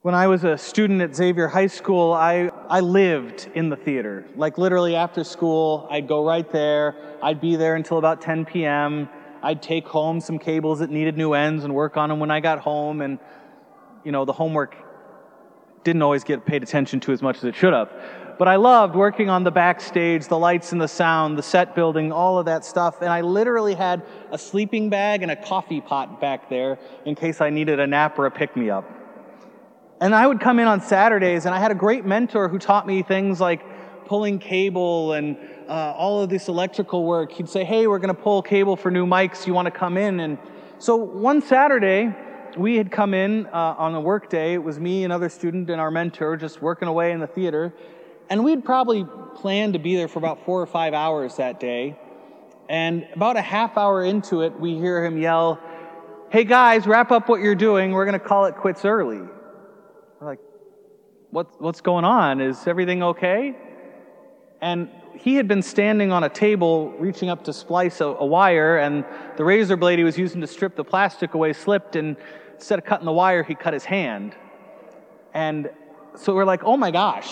When I was a student at Xavier High School, I lived in the theater. Like literally after school, I'd go right there. I'd be there until about 10 p.m. I'd take home some cables that needed new ends and work on them when I got home. And, the homework didn't always get paid attention to as much as it should have. But I loved working on the backstage, the lights and the sound, the set building, all of that stuff. And I literally had a sleeping bag and a coffee pot back there in case I needed a nap or a pick-me-up. And I would come in on Saturdays, and I had a great mentor who taught me things like pulling cable and all of this electrical work. He'd say, hey, we're going to pull cable for new mics. You want to come in? And so one Saturday, we had come in on a work day. It was me, another student, and our mentor just working away in the theater. And we'd probably planned to be there for about 4 or 5 hours that day. And about a half hour into it, we hear him yell, hey guys, wrap up what you're doing. We're going to call it quits early. We're like, what's going on? Is everything okay? And he had been standing on a table reaching up to splice a wire, and the razor blade he was using to strip the plastic away slipped, and instead of cutting the wire, he cut his hand. And so we're like, oh my gosh,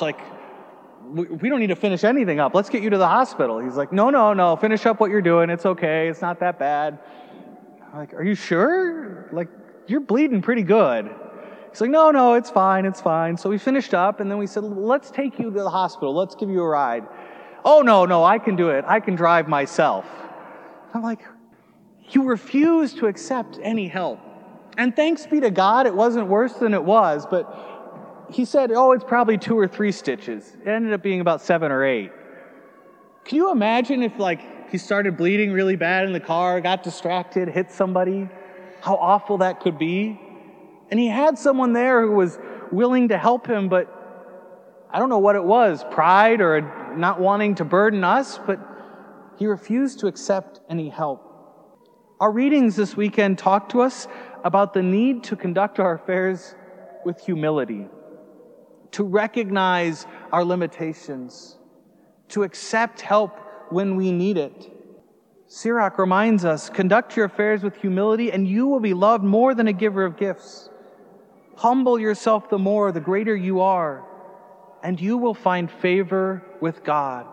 we don't need to finish anything up. Let's get you to the hospital. He's like, no, finish up what you're doing. It's okay. It's not that bad. I'm like, are you sure? You're bleeding pretty good. He's like, no, it's fine. So we finished up, and then we said, let's take you to the hospital. Let's give you a ride. Oh, no, I can do it. I can drive myself. I'm like, you refuse to accept any help. And thanks be to God, it wasn't worse than it was, but he said, it's probably 2 or 3 stitches. It ended up being about 7 or 8. Can you imagine if, he started bleeding really bad in the car, got distracted, hit somebody? How awful that could be. And he had someone there who was willing to help him, but I don't know what it was, pride or not wanting to burden us, but he refused to accept any help. Our readings this weekend talk to us about the need to conduct our affairs with humility, to recognize our limitations, to accept help when we need it. Sirach reminds us, conduct your affairs with humility, and you will be loved more than a giver of gifts. Humble yourself the more, the greater you are, and you will find favor with God.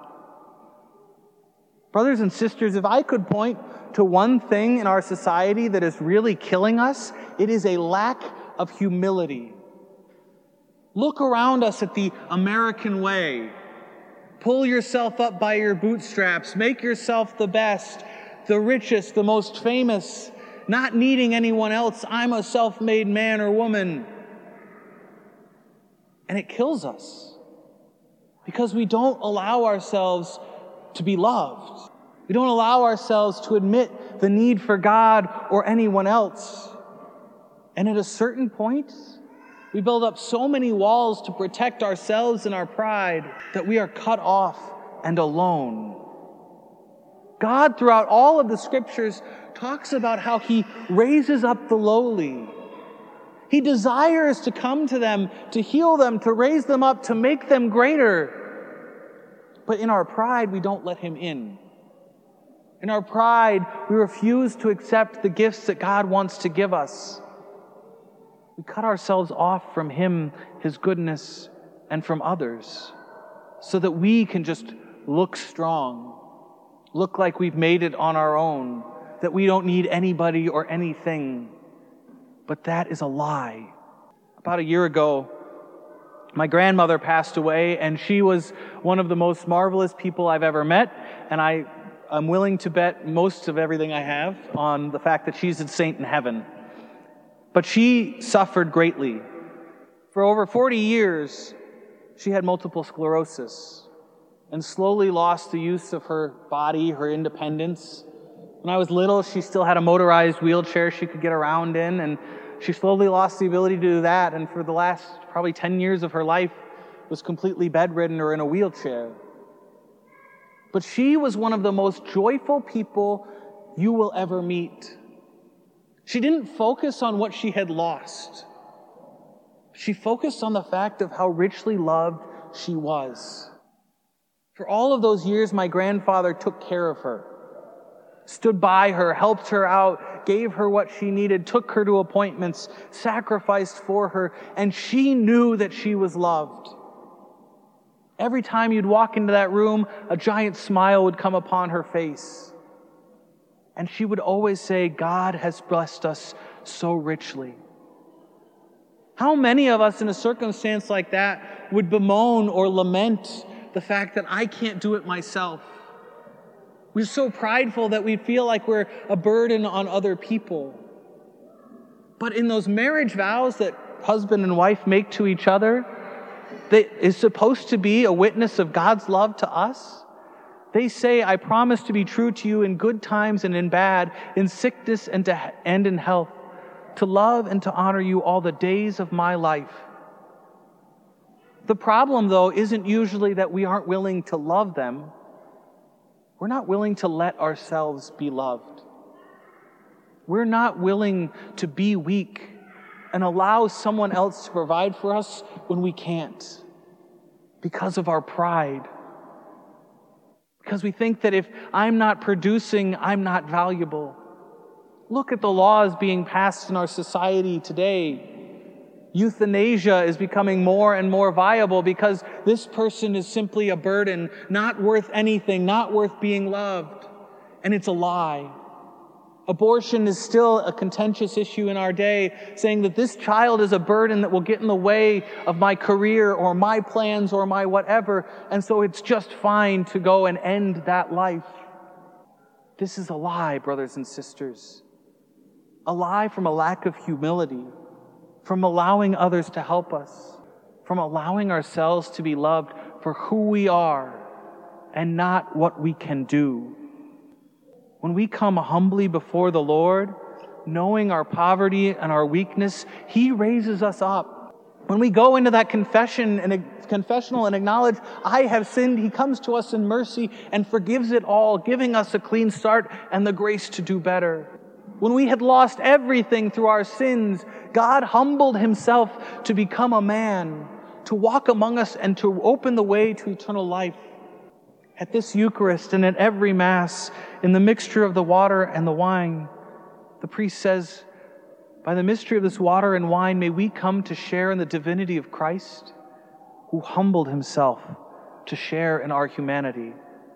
Brothers and sisters, if I could point to one thing in our society that is really killing us, it is a lack of humility. Look around us at the American way. Pull yourself up by your bootstraps. Make yourself the best, the richest, the most famous, not needing anyone else. I'm a self-made man or woman. And it kills us because we don't allow ourselves to be loved. We don't allow ourselves to admit the need for God or anyone else. And at a certain point, we build up so many walls to protect ourselves and our pride that we are cut off and alone. God, throughout all of the scriptures, talks about how He raises up the lowly. He desires to come to them, to heal them, to raise them up, to make them greater. But in our pride, we don't let Him in. In our pride, we refuse to accept the gifts that God wants to give us. We cut ourselves off from Him, His goodness, and from others, so that we can just look strong, look like we've made it on our own, that we don't need anybody or anything. But that is a lie. About a year ago, my grandmother passed away, and she was one of the most marvelous people I've ever met, and I'm willing to bet most of everything I have on the fact that she's a saint in heaven. But she suffered greatly. For over 40 years, she had multiple sclerosis and slowly lost the use of her body, her independence. When I was little, she still had a motorized wheelchair she could get around in, and she slowly lost the ability to do that, and for the last probably 10 years of her life was completely bedridden or in a wheelchair. But she was one of the most joyful people you will ever meet. She didn't focus on what she had lost. She focused on the fact of how richly loved she was. For all of those years, my grandfather took care of her, stood by her, helped her out, gave her what she needed, took her to appointments, sacrificed for her, and she knew that she was loved. Every time you'd walk into that room, a giant smile would come upon her face. And she would always say, God has blessed us so richly. How many of us in a circumstance like that would bemoan or lament the fact that I can't do it myself? We're so prideful that we feel like we're a burden on other people. But in those marriage vows that husband and wife make to each other, that is supposed to be a witness of God's love to us. They say, I promise to be true to you in good times and in bad, in sickness and in health, to love and to honor you all the days of my life. The problem, though, isn't usually that we aren't willing to love them. We're not willing to let ourselves be loved. We're not willing to be weak and allow someone else to provide for us when we can't, because of our pride. Because we think that if I'm not producing, I'm not valuable. Look at the laws being passed in our society today. Euthanasia is becoming more and more viable because this person is simply a burden, not worth anything, not worth being loved. And it's a lie. Abortion is still a contentious issue in our day, saying that this child is a burden that will get in the way of my career or my plans or my whatever, and so it's just fine to go and end that life. This is a lie, brothers and sisters. A lie from a lack of humility, from allowing others to help us, from allowing ourselves to be loved for who we are and not what we can do. When we come humbly before the Lord, knowing our poverty and our weakness, He raises us up. When we go into that confessional and acknowledge, I have sinned, He comes to us in mercy and forgives it all, giving us a clean start and the grace to do better. When we had lost everything through our sins, God humbled Himself to become a man, to walk among us and to open the way to eternal life. At this Eucharist and at every Mass, in the mixture of the water and the wine, the priest says, by the mystery of this water and wine, may we come to share in the divinity of Christ, who humbled Himself to share in our humanity.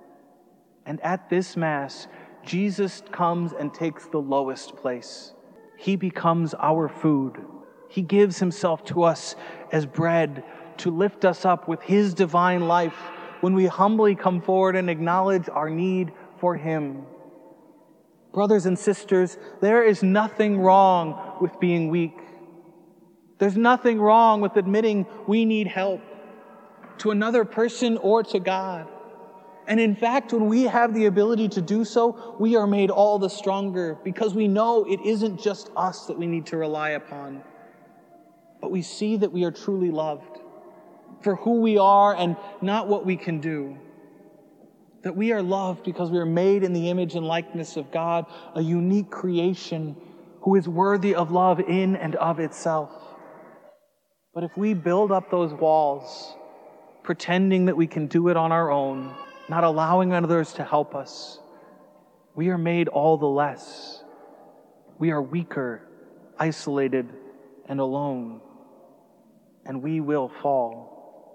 And at this Mass, Jesus comes and takes the lowest place. He becomes our food. He gives Himself to us as bread to lift us up with His divine life when we humbly come forward and acknowledge our need for Him. Brothers and sisters, there is nothing wrong with being weak. There's nothing wrong with admitting we need help to another person or to God. And in fact, when we have the ability to do so, we are made all the stronger because we know it isn't just us that we need to rely upon, but we see that we are truly loved for who we are and not what we can do. That we are loved because we are made in the image and likeness of God, a unique creation who is worthy of love in and of itself. But if we build up those walls, pretending that we can do it on our own, not allowing others to help us, we are made all the less. We are weaker, isolated, and alone, and we will fall.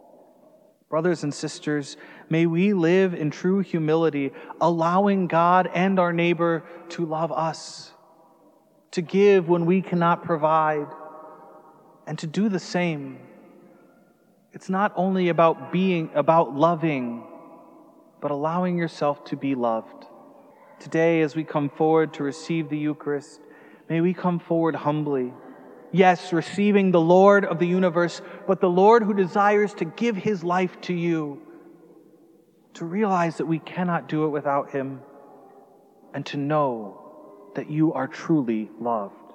Brothers and sisters, may we live in true humility, allowing God and our neighbor to love us, to give when we cannot provide, and to do the same. It's not only about loving, but allowing yourself to be loved. Today, as we come forward to receive the Eucharist, may we come forward humbly. Yes, receiving the Lord of the universe, but the Lord who desires to give His life to you, to realize that we cannot do it without Him, and to know that you are truly loved.